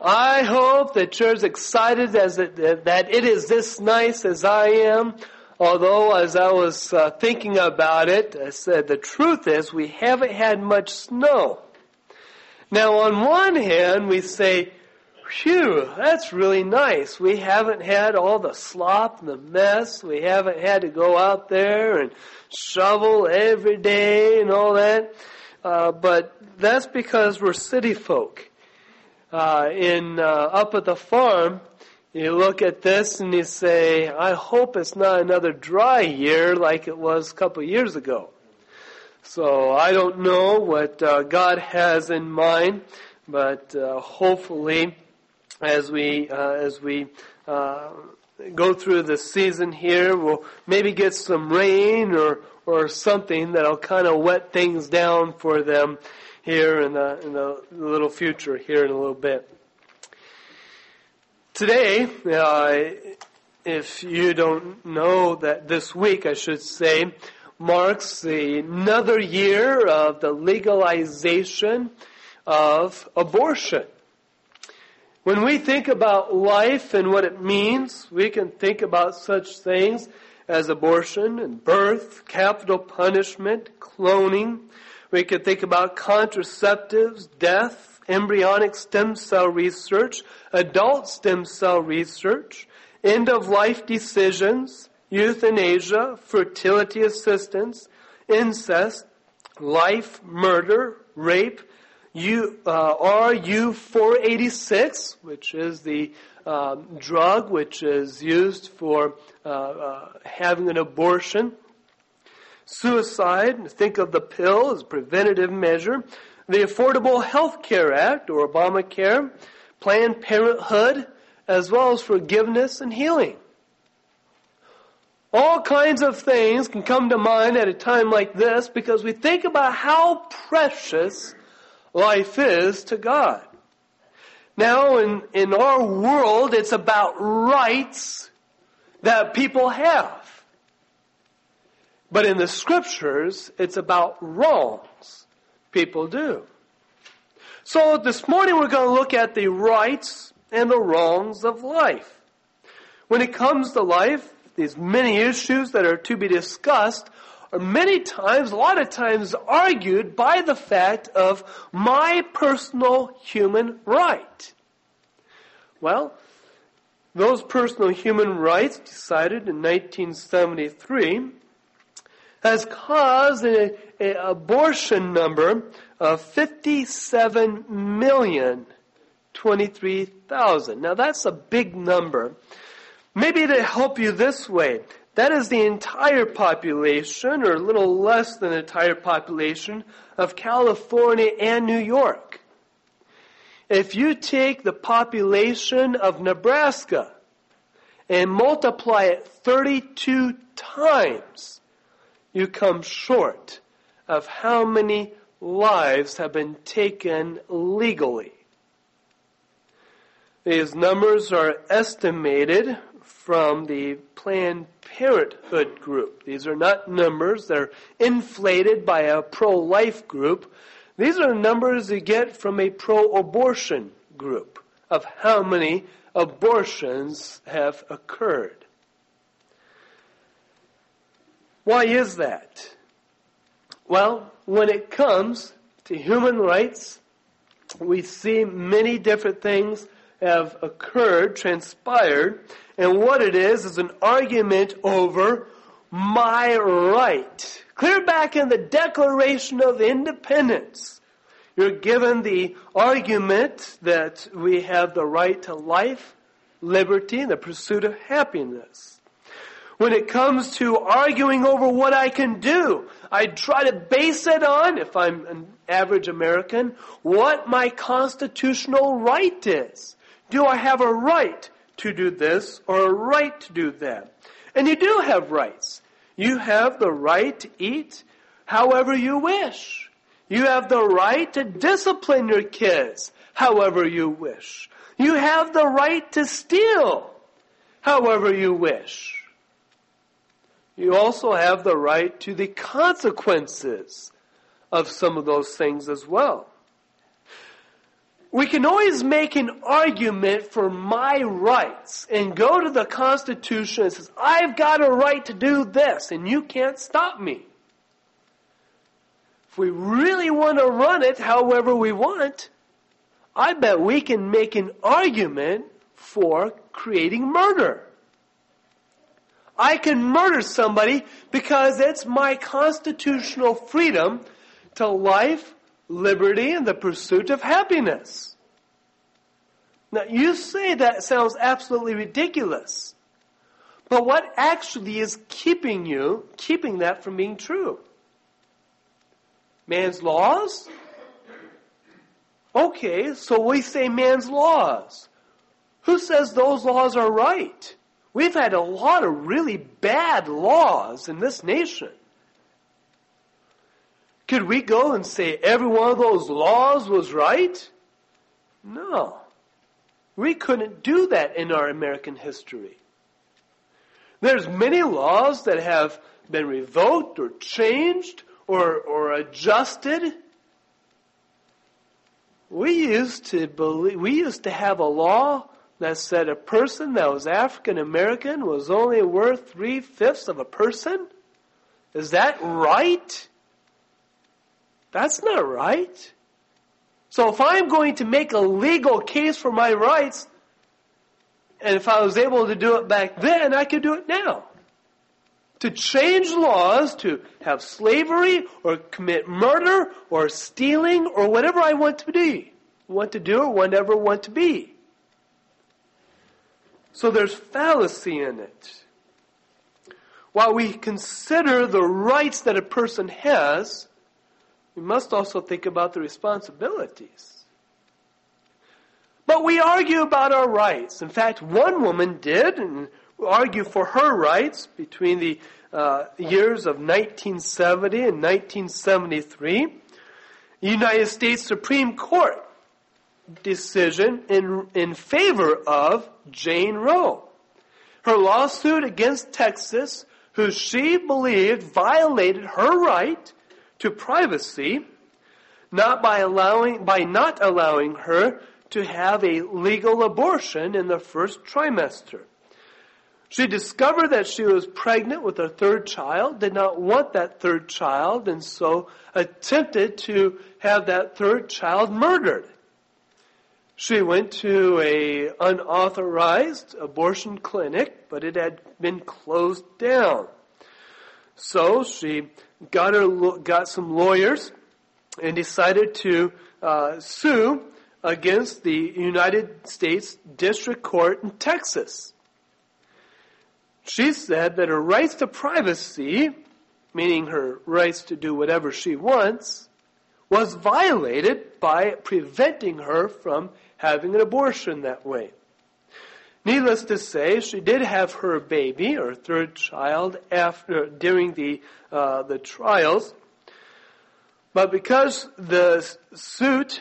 I hope that you're as excited that it is this nice as I am. Although, as I was thinking about it, I said the truth is we haven't had much snow. Now, on one hand, we say, phew, that's really nice. We haven't had all the slop and the mess. We haven't had to go out there and shovel every day and all that. But that's because we're city folk. Up at the farm, you look at this and you say, I hope it's not another dry year like it was a couple of years ago. So I don't know what God has in mind, but hopefully as we go through the season here, we'll maybe get some rain or something that'll kind of wet things down for them here in the little future here in a little bit. Today, if you don't know that this week, I should say, marks another year of the legalization of abortion. When we think about life and what it means, we can think about such things as abortion and birth, capital punishment, cloning. We could think about contraceptives, death, embryonic stem cell research, adult stem cell research, end-of-life decisions, euthanasia, fertility assistance, incest, life, murder, rape, RU486, which is the drug which is used for having an abortion, suicide, think of the pill as a preventative measure, the Affordable Health Care Act, or Obamacare, Planned Parenthood, as well as forgiveness and healing. All kinds of things can come to mind at a time like this because we think about how precious life is to God. Now, in our world, it's about rights that people have. But in the Scriptures, it's about wrongs people do. So this morning we're going to look at the rights and the wrongs of life. When it comes to life, these many issues that are to be discussed are a lot of times argued by the fact of my personal human right. Well, those personal human rights decided in 1973 has caused an abortion number of 57,023,000. Now that's a big number. Maybe to help you this way, that is the entire population, or a little less than the entire population, of California and New York. If you take the population of Nebraska and multiply it 32 times, you come short of how many lives have been taken legally. These numbers are estimated from the Planned Parenthood group. These are not numbers that are inflated by a pro-life group. These are numbers you get from a pro-abortion group of how many abortions have occurred. Why is that? Well, when it comes to human rights, we see many different things have occurred, transpired, and what it is an argument over my right. Clear back in the Declaration of Independence, you're given the argument that we have the right to life, liberty, and the pursuit of happiness. When it comes to arguing over what I can do, I try to base it on, if I'm an average American, what my constitutional right is. Do I have a right to do this or a right to do that? And you do have rights. You have the right to eat however you wish. You have the right to discipline your kids however you wish. You have the right to steal however you wish. You also have the right to the consequences of some of those things as well. We can always make an argument for my rights and go to the Constitution and say, I've got a right to do this and you can't stop me. If we really want to run it however we want, I bet we can make an argument for creating murder. I can murder somebody because it's my constitutional freedom to life, liberty, and the pursuit of happiness. Now, you say that sounds absolutely ridiculous. But what actually is keeping that from being true? Man's laws? Okay, so we say man's laws. Who says those laws are right? We've had a lot of really bad laws in this nation. Could we go and say every one of those laws was right? No. We couldn't do that in our American history. There's many laws that have been revoked or changed or adjusted. We used to have a law that said a person that was African American was only worth 3/5 of a person. Is that right? That's not right. So if I'm going to make a legal case for my rights, and if I was able to do it back then, I could do it now. To change laws, to have slavery, or commit murder, or stealing, or whatever I want to do, or whatever I want to be. So there's fallacy in it. While we consider the rights that a person has, we must also think about the responsibilities. But we argue about our rights. In fact, one woman did and argue for her rights between the years of 1970 and 1973. The United States Supreme Court decision in favor of Jane Roe. Her lawsuit against Texas, who she believed violated her right to privacy, by not allowing her to have a legal abortion in the first trimester. She discovered that she was pregnant with her third child, did not want that third child, and so attempted to have that third child murdered. She went to an unauthorized abortion clinic, but it had been closed down. So she got some lawyers and decided to sue against the United States District Court in Texas. She said that her rights to privacy, meaning her rights to do whatever she wants, was violated by preventing her from having an abortion that way. Needless to say, she did have her baby, her third child, during the trials. But because the suit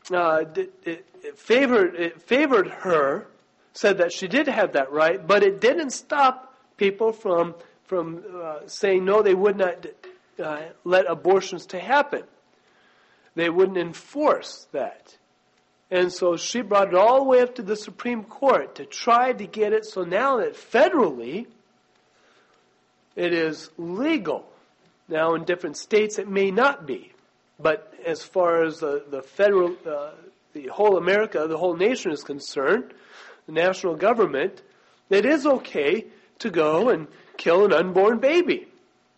favored her, said that she did have that right, but it didn't stop people from saying no, they would not let abortions to happen. They wouldn't enforce that. And so she brought it all the way up to the Supreme Court to try to get it so now that federally it is legal. Now in different states it may not be. But as far as the federal, the whole America, the whole nation is concerned, the national government, it is okay to go and kill an unborn baby.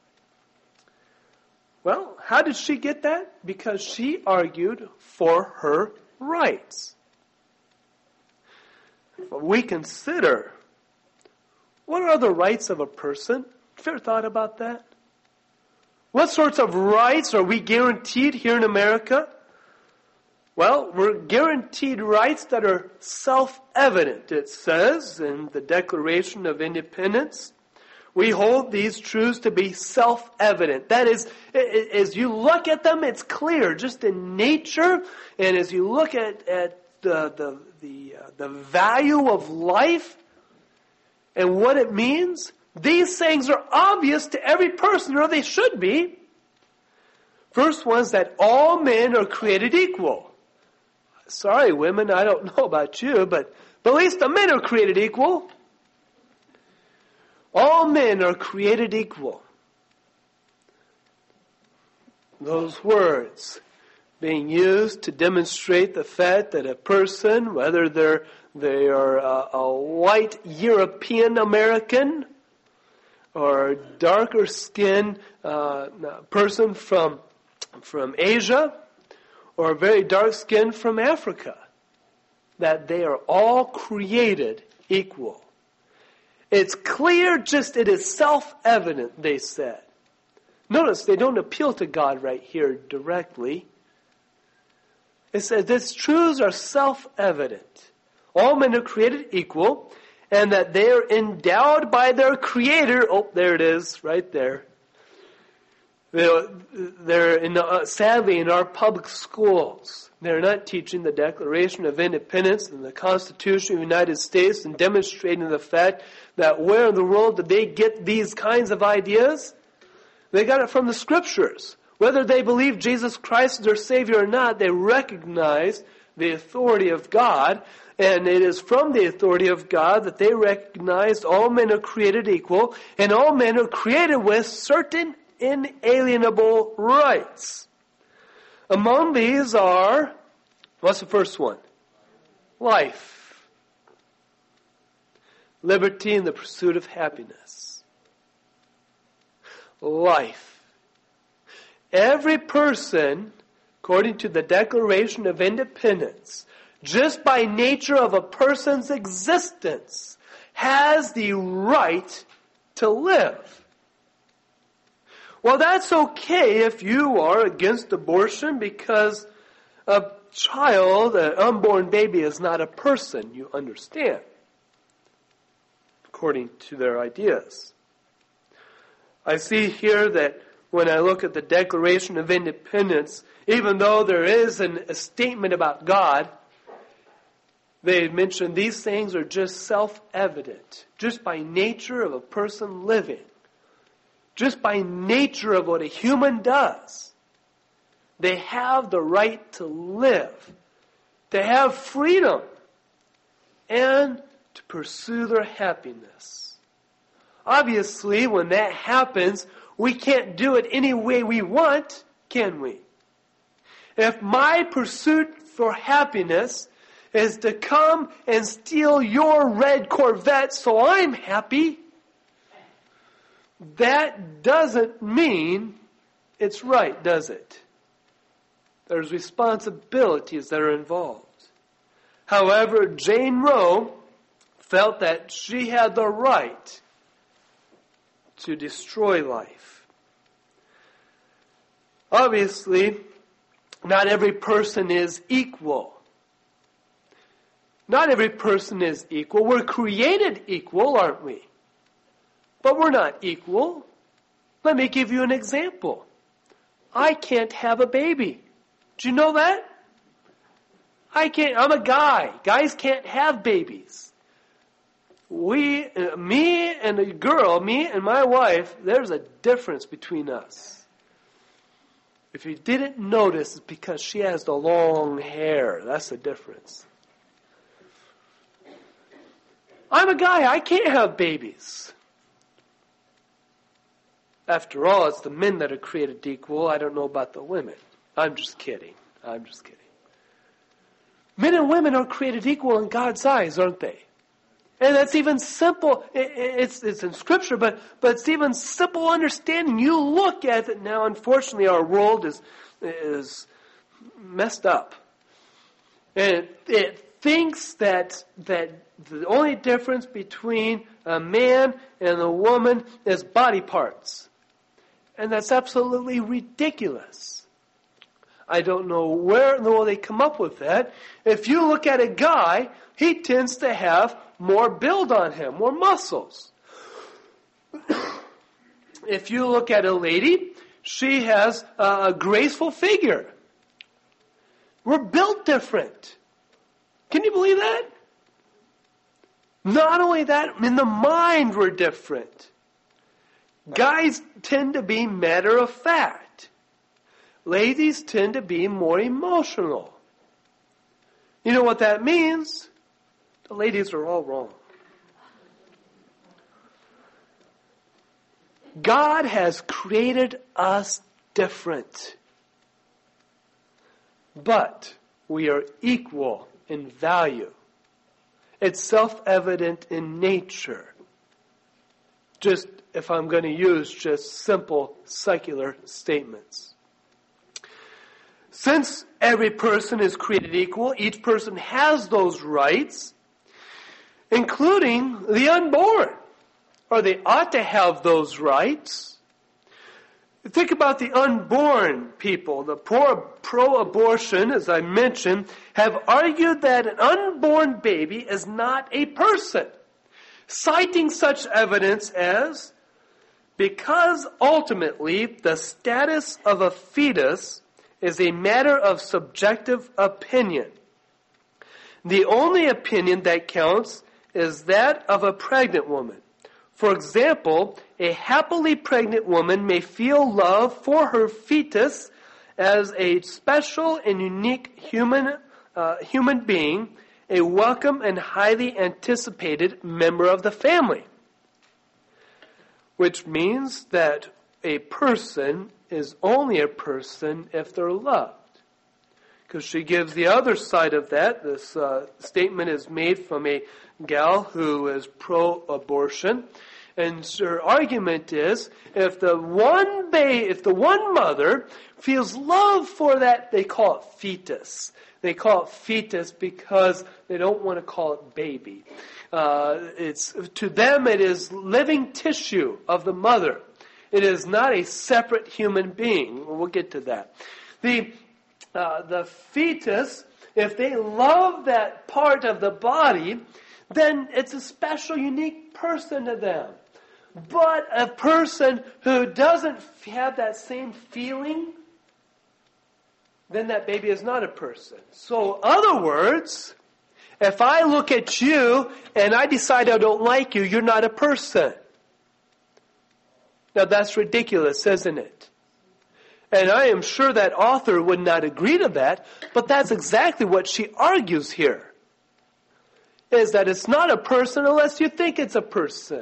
Well, how did she get that? Because she argued for her rights. But we consider, what are the rights of a person? Have you ever thought about that? What sorts of rights are we guaranteed here in America? Well, we're guaranteed rights that are self-evident. It says in the Declaration of Independence, we hold these truths to be self-evident. That is, as you look at them, it's clear, just in nature, and as you look at the value of life and what it means, these things are obvious to every person, or they should be. First one is that all men are created equal. Sorry, women, I don't know about you, but at least the men are created equal. All men are created equal. Those words being used to demonstrate the fact that a person, whether they are a white European American or darker skinned person from Asia or a very dark skinned from Africa, that they are all created equal. It's clear, it is self-evident, they said. Notice they don't appeal to God right here directly. It says these truths are self-evident. All men are created equal, and that they are endowed by their Creator. Oh, there it is, right there. They're sadly in our public schools. They're not teaching the Declaration of Independence and the Constitution of the United States and demonstrating the fact that where in the world did they get these kinds of ideas? They got it from the Scriptures. Whether they believe Jesus Christ is their Savior or not, they recognize the authority of God. And it is from the authority of God that they recognize all men are created equal, and all men are created with certain inalienable rights. Among these are, what's the first one? Life. Liberty and the pursuit of happiness. Life. Every person, according to the Declaration of Independence, just by nature of a person's existence, has the right to live. Well, that's okay if you are against abortion because a child, an unborn baby, is not a person, you understand, according to their ideas. I see here that when I look at the Declaration of Independence, even though there is a statement about God, they mention these things are just self-evident, just by nature of a person living, just by nature of what a human does. They have the right to live, to have freedom, and to pursue their happiness. Obviously, when that happens, we can't do it any way we want, can we? If my pursuit for happiness is to come and steal your red Corvette so I'm happy, that doesn't mean it's right, does it? There's responsibilities that are involved. However, Jane Roe felt that she had the right to destroy life. Obviously, not every person is equal. Not every person is equal. We're created equal, aren't we? But we're not equal. Let me give you an example. I can't have a baby. Do you know that? I'm a guy. Guys can't have babies. Me and my wife, there's a difference between us. If you didn't notice, it's because she has the long hair. That's the difference. I'm a guy. I can't have babies. After all, it's the men that are created equal. I don't know about the women. I'm just kidding. Men and women are created equal in God's eyes, aren't they? And that's even simple. It's in Scripture, but it's even simple understanding. You look at it now. Unfortunately, our world is messed up, and it thinks that the only difference between a man and a woman is body parts, and that's absolutely ridiculous. I don't know where in the world they come up with that. If you look at a guy, he tends to have more build on him, more muscles. If you look at a lady, she has a graceful figure. We're built different. Can you believe that? Not only that, in the mind we're different. Guys tend to be matter of fact. Ladies tend to be more emotional. You know what that means? The ladies are all wrong. God has created us different. But we are equal in value. It's self-evident in nature. Just, if I'm going to use just simple secular statements. Since every person is created equal, each person has those rights, including the unborn. Or they ought to have those rights. Think about the unborn people. The pro-abortion, as I mentioned, have argued that an unborn baby is not a person, citing such evidence as, because ultimately the status of a fetus is a matter of subjective opinion. The only opinion that counts is that of a pregnant woman. For example, a happily pregnant woman may feel love for her fetus as a special and unique human being, a welcome and highly anticipated member of the family. Which means that a person is only a person if they're loved. Because she gives the other side of that. This statement is made from a gal who is pro-abortion. And her argument is, if the one mother feels love for that, they call it fetus. They call it fetus because they don't want to call it baby. To them it is living tissue of the mother. It is not a separate human being. We'll get to that. The fetus, if they love that part of the body, then it's a special, unique person to them. But a person who doesn't have that same feeling, then that baby is not a person. So, in other words, if I look at you and I decide I don't like you, you're not a person. Now that's ridiculous, isn't it? And I am sure that author would not agree to that, but that's exactly what she argues here. Is that it's not a person unless you think it's a person.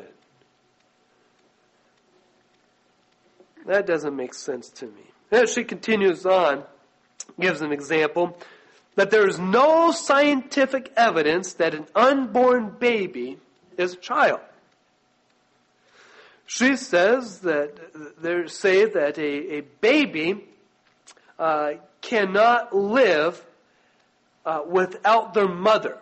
That doesn't make sense to me. As she continues on, gives an example, that there is no scientific evidence that an unborn baby is a child. She says that a baby cannot live without their mother.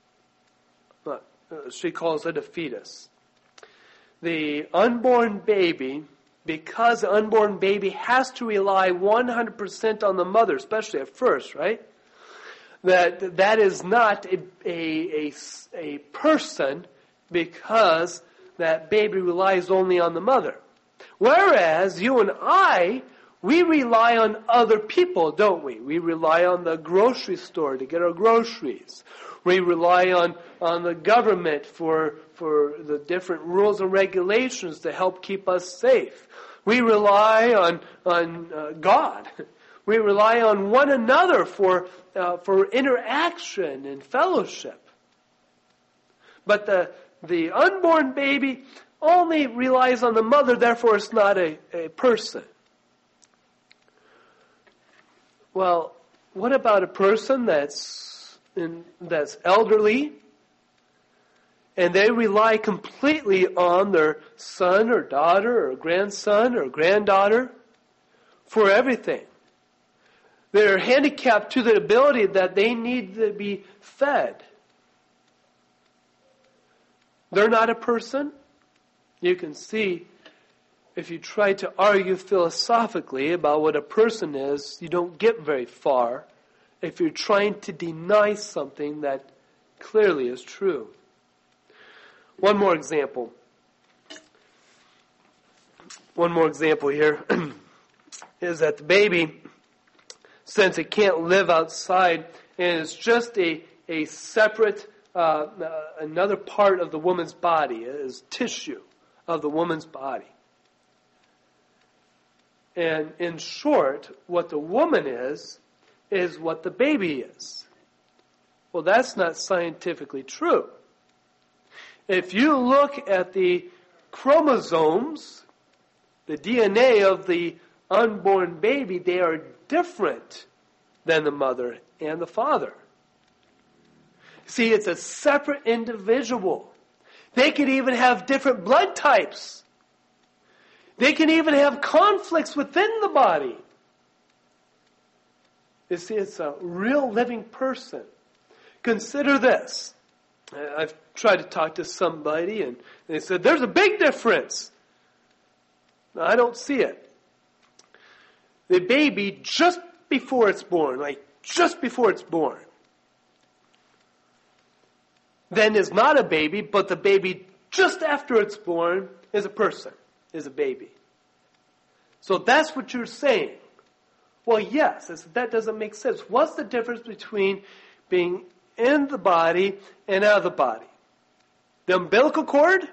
She calls it a fetus. The unborn baby, because the unborn baby has to rely 100% on the mother, especially at first, right? That is not a person, because that baby relies only on the mother. Whereas you and I, we rely on other people, don't we? We rely on the grocery store to get our groceries. We rely on the government for the different rules and regulations to help keep us safe. We rely on God. We rely on one another for interaction and fellowship. But the unborn baby only relies on the mother, therefore it's not a person. Well, what about a person that's elderly, and they rely completely on their son or daughter or grandson or granddaughter for everything? They're handicapped to the ability that they need to be fed. They're not a person. You can see, if you try to argue philosophically about what a person is, you don't get very far if you're trying to deny something that clearly is true. One more example. Here is that the baby, since it can't live outside, and it's just a separate, another part of the woman's body, is tissue of the woman's body. And in short, what the woman is what the baby is. Well, that's not scientifically true. If you look at the chromosomes, the DNA of the unborn baby, they are different than the mother and the father. See, it's a separate individual. They could even have different blood types. They can even have conflicts within the body. You see, it's a real living person. Consider this. I've tried to talk to somebody and they said, there's a big difference. No, I don't see it. The baby just before it's born, then is not a baby, but the baby just after it's born is a person, is a baby. So that's what you're saying. Well, yes, I said, that doesn't make sense. What's the difference between being in the body and out of the body? The umbilical cord?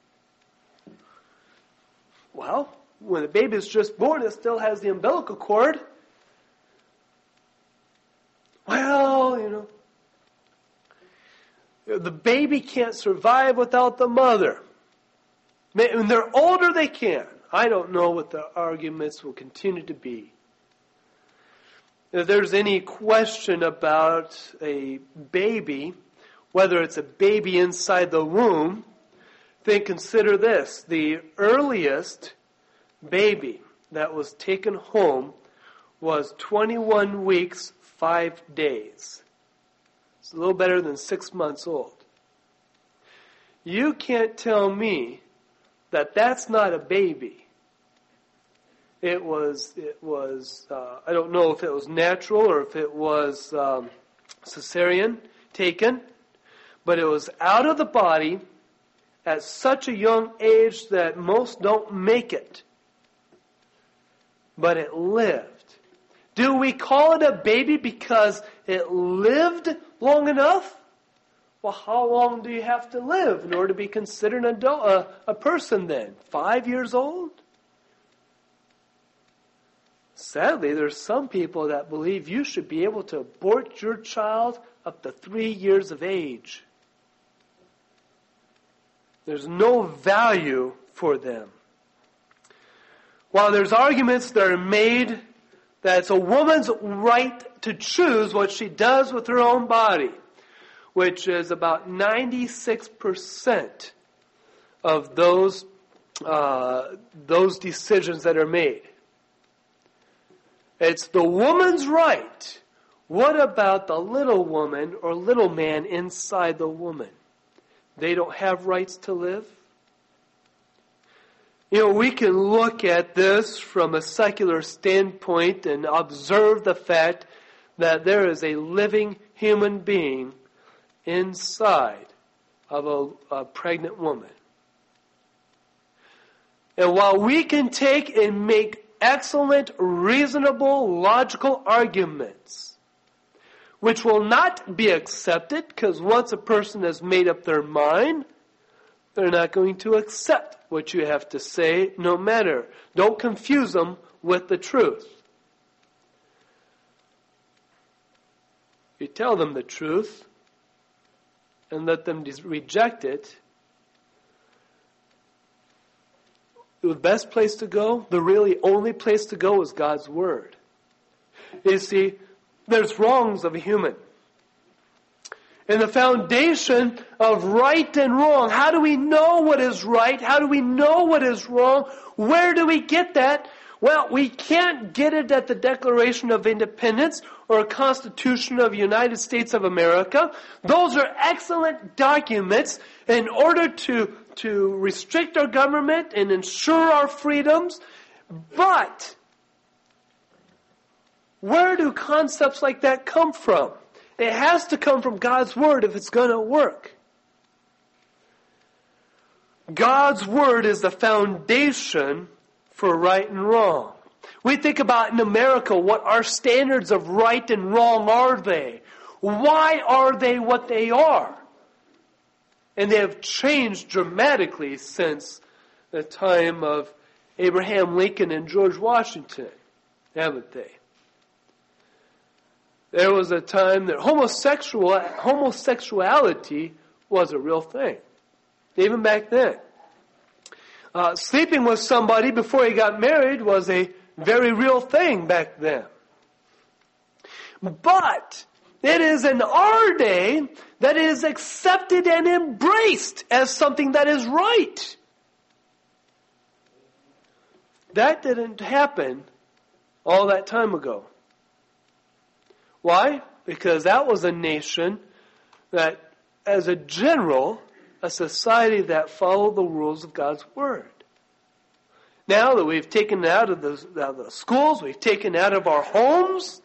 Well, when the baby is just born, it still has the umbilical cord. Well, the baby can't survive without the mother. When they're older, they can. I don't know what the arguments will continue to be. If there's any question about a baby, whether it's a baby inside the womb, then consider this. The earliest baby that was taken home was 21 weeks, 5 days. It's a little better than 6 months old. You can't tell me that that's not a baby. It was. I don't know if it was natural or if it was cesarean taken, but it was out of the body at such a young age that most don't make it. But it lived. Do we call it a baby because it lived long enough? Well, how long do you have to live in order to be considered an adult, a person then? 5 years old? Sadly, there's some people that believe you should be able to abort your child up to 3 years of age. There's no value for them. While there's arguments that are made that it's a woman's right to choose what she does with her own body, which is about 96% of those decisions that are made. It's the woman's right. What about the little woman or little man inside the woman? They don't have rights to live? We can look at this from a secular standpoint and observe the fact that there is a living human being inside of a pregnant woman. And while we can take and make excellent, reasonable, logical arguments, which will not be accepted, because once a person has made up their mind, they're not going to accept what you have to say, no matter. Don't confuse them with the truth. You tell them the truth and let them reject it. The best place to go, the really only place to go, is God's Word. You see, there's wrongs of a human. And the foundation of right and wrong. How do we know what is right? How do we know what is wrong? Where do we get that? Well, we can't get it at the Declaration of Independence or a Constitution of the United States of America. Those are excellent documents in order to restrict our government and ensure our freedoms. But where do concepts like that come from? It has to come from God's Word if it's going to work. God's Word is the foundation for right and wrong. We think about in America, what our standards of right and wrong are they? Why are they what they are? And they have changed dramatically since the time of Abraham Lincoln and George Washington, haven't they? there was a time that homosexuality was a real thing. Even back then. Sleeping with somebody before he got married was a very real thing back then. But it is in our day that it is accepted and embraced as something that is right. That didn't happen all that time ago. Why? Because that was a nation that, as a general, a society that followed the rules of God's Word. Now that we've taken it out of the schools, we've taken it out of our homes,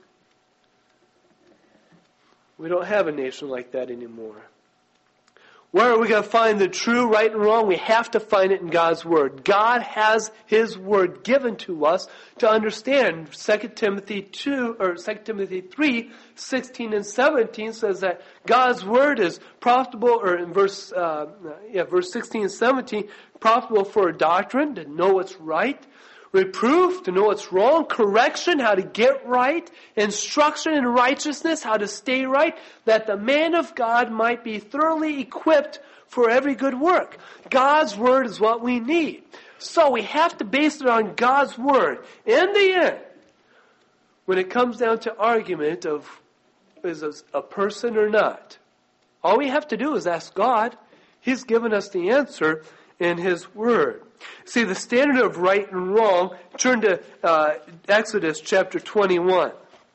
we don't have a nation like that anymore. Where are we going to find the true, right, and wrong? We have to find it in God's Word. God has His Word given to us to understand. 2 Timothy 3, 16 and 17 says that God's Word is profitable, or in verse 16 and 17, profitable for doctrine, to know what's right, reproof, to know what's wrong, correction, how to get right, instruction in righteousness, how to stay right, that the man of God might be thoroughly equipped for every good work. God's Word is what we need. So we have to base it on God's Word. In the end, when it comes down to argument of is a person or not, all we have to do is ask God. He's given us the answer in His Word. See, the standard of right and wrong, turn to Exodus chapter 21.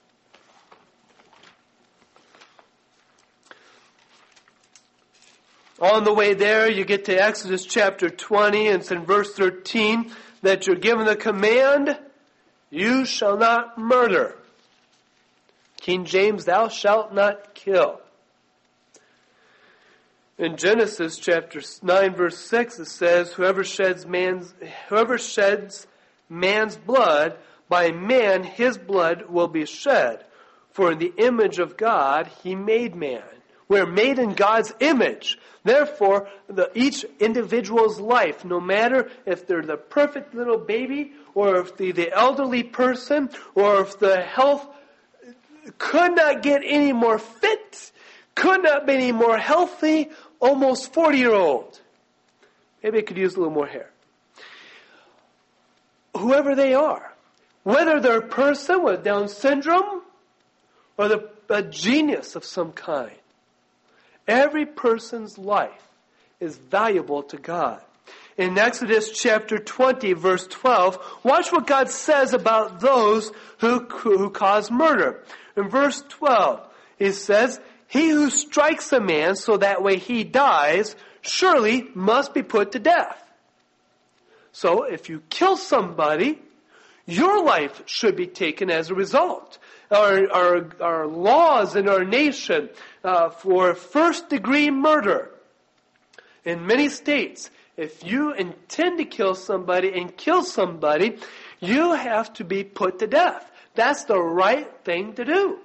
On the way there, you get to Exodus chapter 20, and it's in verse 13 that you're given the command, you shall not murder. King James, thou shalt not kill. In Genesis chapter 9 verse 6 it says, whoever sheds man's blood, by man his blood will be shed. For in the image of God he made man. We're made in God's image. Therefore, each individual's life, no matter if they're the perfect little baby, or if the elderly person, or if the health could not get any more fit, could not be any more healthy, almost 40-year-old. Maybe it could use a little more hair. Whoever they are, whether they're a person with Down syndrome or a genius of some kind, every person's life is valuable to God. In Exodus chapter 20, verse 12, watch what God says about those who cause murder. In verse 12, He says, he who strikes a man so that way he dies, surely must be put to death. So if you kill somebody, your life should be taken as a result. Our laws in our nation for first degree murder, in many states, if you intend to kill somebody and kill somebody, you have to be put to death. That's the right thing to do.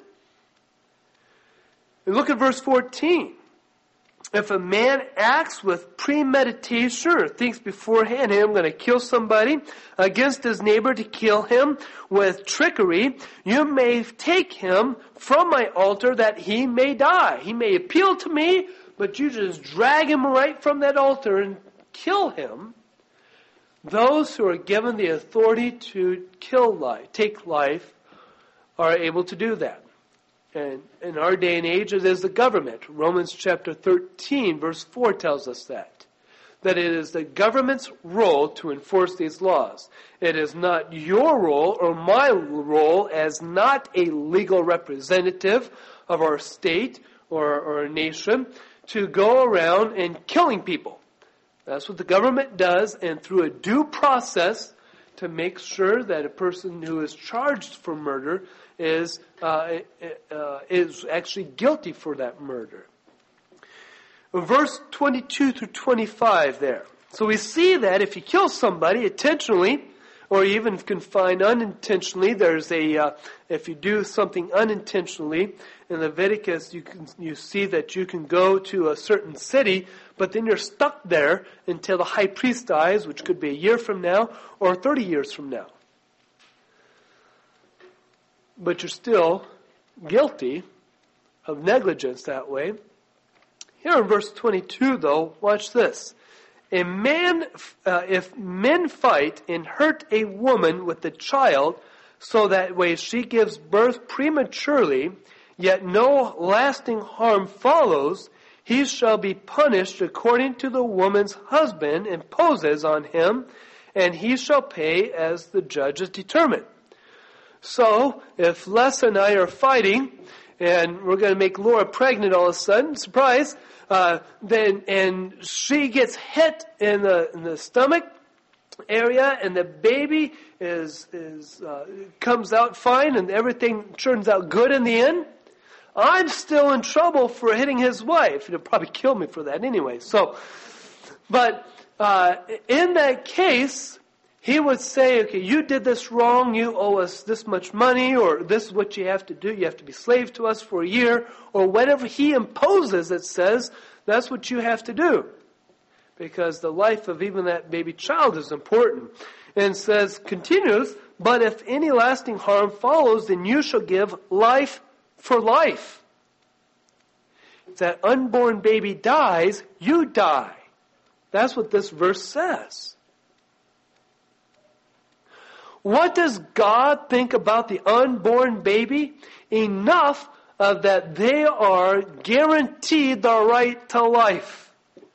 And look at verse 14. If a man acts with premeditation or thinks beforehand, hey, I'm going to kill somebody, against his neighbor to kill him with trickery, you may take him from my altar that he may die. He may appeal to me, but you just drag him right from that altar and kill him. Those who are given the authority to take life, are able to do that. And in our day and age, it is the government. Romans chapter 13, verse 4 tells us that it is the government's role to enforce these laws. It is not your role or my role as not a legal representative of our state or our nation to go around and killing people. That's what the government does, and through a due process to make sure that a person who is charged for murder is actually guilty for that murder. Verse 22 through 25 there. So we see that if you kill somebody intentionally, or even confined unintentionally, if you do something unintentionally, in Leviticus you see that you can go to a certain city, but then you're stuck there until the high priest dies, which could be a year from now or 30 years from now. But you're still guilty of negligence that way. Here in verse 22, though, watch this. If men fight and hurt a woman with a child, so that way she gives birth prematurely, yet no lasting harm follows, he shall be punished according to the woman's husband imposes on him, and he shall pay as the judges determine. So, if Les and I are fighting, and we're going to make Laura pregnant all of a sudden, surprise, and she gets hit in the stomach area, and the baby comes out fine, and everything turns out good in the end, I'm still in trouble for hitting his wife. He'll probably kill me for that anyway. But in that case, he would say, okay, you did this wrong, you owe us this much money, or this is what you have to do, you have to be slave to us for a year, or whatever he imposes that says, that's what you have to do. Because the life of even that baby child is important. And says, continues, but if any lasting harm follows, then you shall give life for life. If that unborn baby dies, you die. That's what this verse says. What does God think about the unborn baby? Enough of that they are guaranteed the right to life.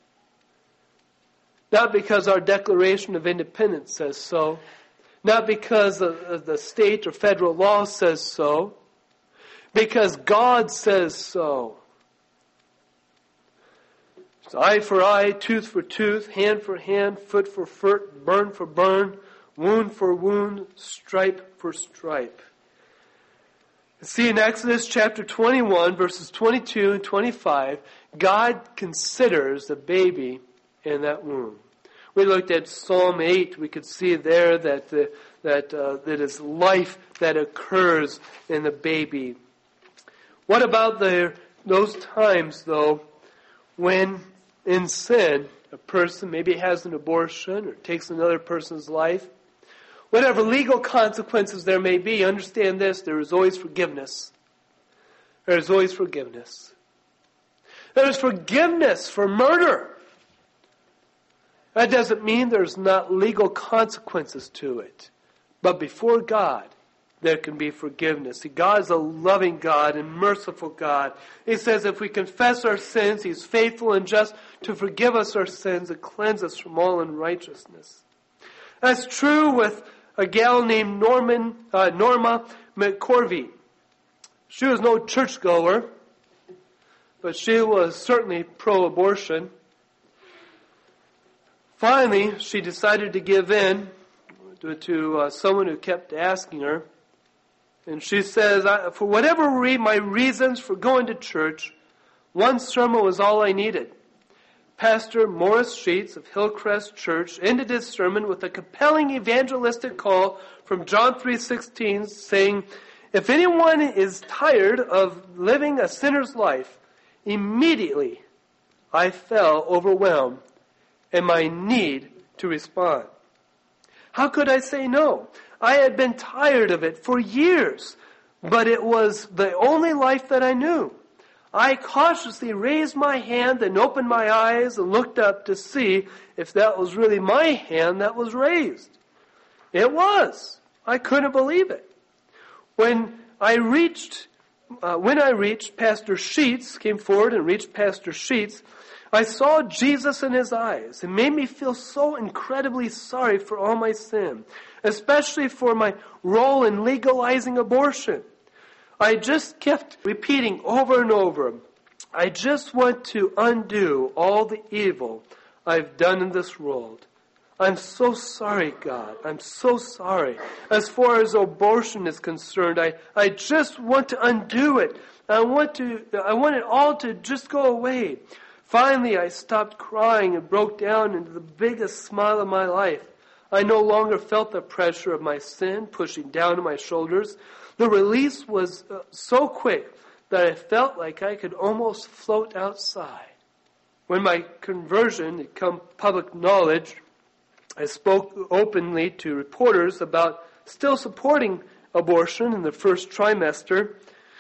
Not because our Declaration of Independence says so. Not because of the state or federal law says so. Because God says so. It's eye for eye, tooth for tooth, hand for hand, foot for foot, burn for burn, wound for wound, stripe for stripe. See, in Exodus chapter 21, verses 22 and 25, God considers the baby in that womb. We looked at Psalm 8. We could see there that is life that occurs in the baby. What about those times, though, when in sin a person maybe has an abortion or takes another person's life? Whatever legal consequences there may be, understand this, there is always forgiveness. There is always forgiveness. There is forgiveness for murder. That doesn't mean there's not legal consequences to it. But before God, there can be forgiveness. See, God is a loving God and merciful God. He says if we confess our sins, He's faithful and just to forgive us our sins and cleanse us from all unrighteousness. That's true with a gal named Norma McCorvey. She was no churchgoer, but she was certainly pro-abortion. Finally, she decided to give in to someone who kept asking her. And she says, for whatever my reasons for going to church, one sermon was all I needed. Pastor Morris Sheets of Hillcrest Church ended his sermon with a compelling evangelistic call from John 3:16 saying, if anyone is tired of living a sinner's life, immediately I felt overwhelmed in my need to respond. How could I say no? I had been tired of it for years, but it was the only life that I knew. I cautiously raised my hand and opened my eyes and looked up to see if that was really my hand that was raised. It was. I couldn't believe it. When I reached Pastor Sheets, came forward and reached Pastor Sheets, I saw Jesus in his eyes. It made me feel so incredibly sorry for all my sin, especially for my role in legalizing abortion. I just kept repeating over and over, I just want to undo all the evil I've done in this world. I'm so sorry, God. I'm so sorry. As far as abortion is concerned, I just want to undo it. I want it all to just go away. Finally, I stopped crying and broke down into the biggest smile of my life. I no longer felt the pressure of my sin pushing down on my shoulders. The release was so quick that I felt like I could almost float outside. When my conversion had become public knowledge, I spoke openly to reporters about still supporting abortion in the first trimester.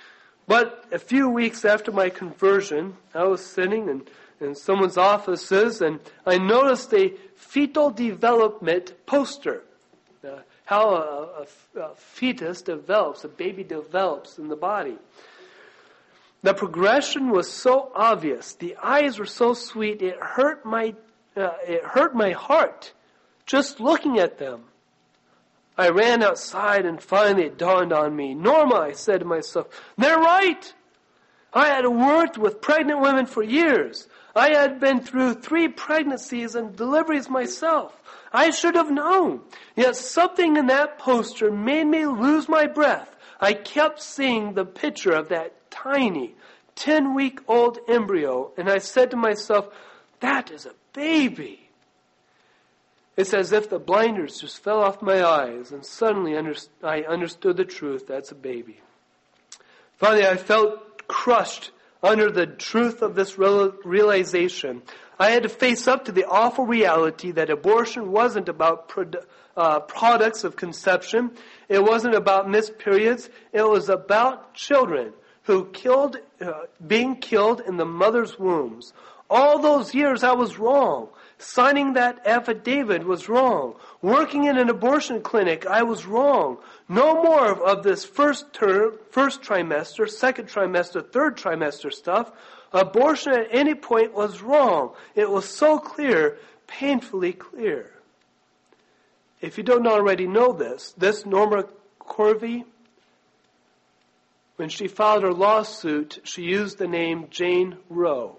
But a few weeks after my conversion, I was sitting in someone's offices, and I noticed a fetal development poster. How a fetus develops, a baby develops in the body. The progression was so obvious. The eyes were so sweet. It hurt my heart just looking at them. I ran outside, and finally it dawned on me. Norma, I said to myself, they're right. I had worked with pregnant women for years. I had been through 3 pregnancies and deliveries myself. I should have known. Yet something in that poster made me lose my breath. I kept seeing the picture of that tiny 10-week-old embryo, and I said to myself, that is a baby. It's as if the blinders just fell off my eyes, and suddenly I understood the truth. That's a baby. Finally, I felt crushed under the truth of this realization. I had to face up to the awful reality that abortion wasn't about products of conception. It wasn't about missed periods. It was about children who being killed in the mother's wombs. All those years I was wrong. Signing that affidavit was wrong. Working in an abortion clinic, I was wrong. No more of this first trimester, second trimester, third trimester stuff. Abortion at any point was wrong. It was so clear, painfully clear. If you don't already know this Norma Corvey, when she filed her lawsuit, she used the name Jane Roe.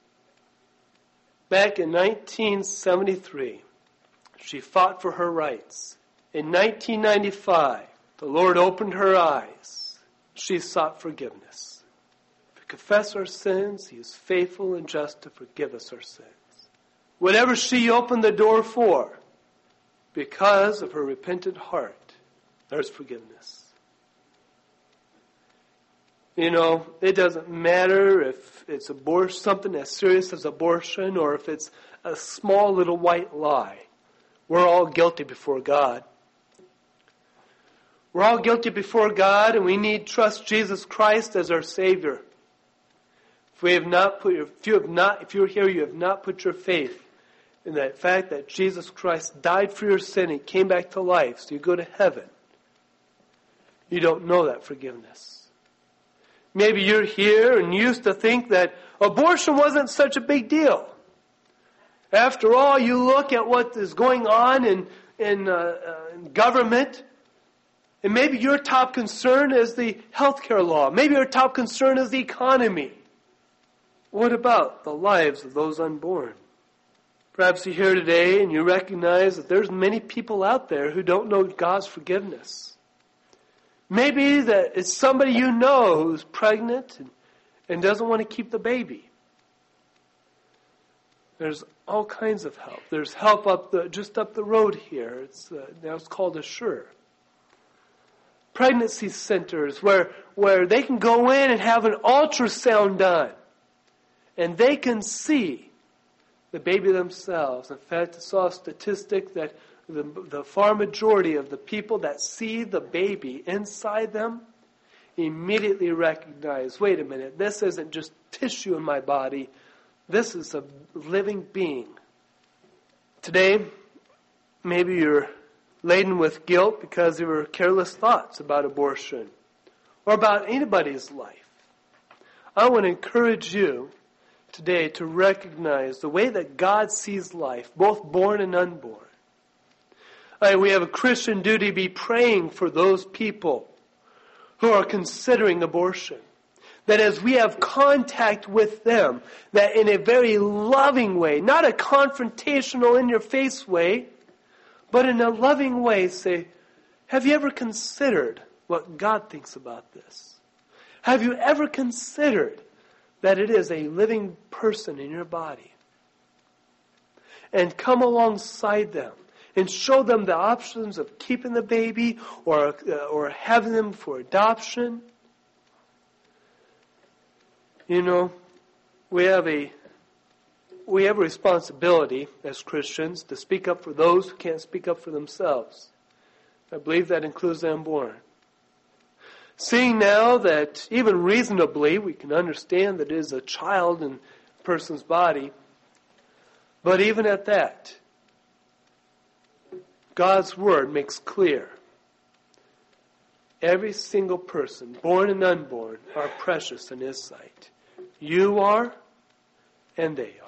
Back in 1973, she fought for her rights. In 1995, the Lord opened her eyes. She sought forgiveness. If we confess our sins, He is faithful and just to forgive us our sins. Whatever she opened the door for, because of her repentant heart, there's forgiveness. You know, it doesn't matter if it's something as serious as abortion, or if it's a small little white lie. We're all guilty before God. We're all guilty before God, and we need to trust Jesus Christ as our Savior. If you're here, you have not put your faith in that fact that Jesus Christ died for your sin and came back to life, so you go to heaven. You don't know that forgiveness. Maybe you're here and used to think that abortion wasn't such a big deal. After all, you look at what is going on in government, and maybe your top concern is the healthcare law. Maybe your top concern is the economy. What about the lives of those unborn? Perhaps you're here today and you recognize that there's many people out there who don't know God's forgiveness. Maybe that it's somebody you know who's pregnant and doesn't want to keep the baby. There's all kinds of help. There's help just up the road here. It's called Assure. Pregnancy centers where they can go in and have an ultrasound done, and they can see the baby themselves. In fact, I saw a statistic that the far majority of the people that see the baby inside them immediately recognize, wait a minute, this isn't just tissue in my body. This is a living being. Today, maybe you're laden with guilt because of your careless thoughts about abortion or about anybody's life. I want to encourage you today to recognize the way that God sees life, both born and unborn. We have a Christian duty to be praying for those people who are considering abortion. That as we have contact with them, that in a very loving way, not a confrontational, in-your-face way, but in a loving way, say, have you ever considered what God thinks about this? Have you ever considered that it is a living person in your body? And come alongside them and show them the options of keeping the baby or having them for adoption. You know, we have a responsibility as Christians to speak up for those who can't speak up for themselves. I believe that includes the unborn. Seeing now that even reasonably we can understand that it is a child in a person's body, but even at that, God's Word makes clear every single person, born and unborn, are precious in His sight. You are, and they are.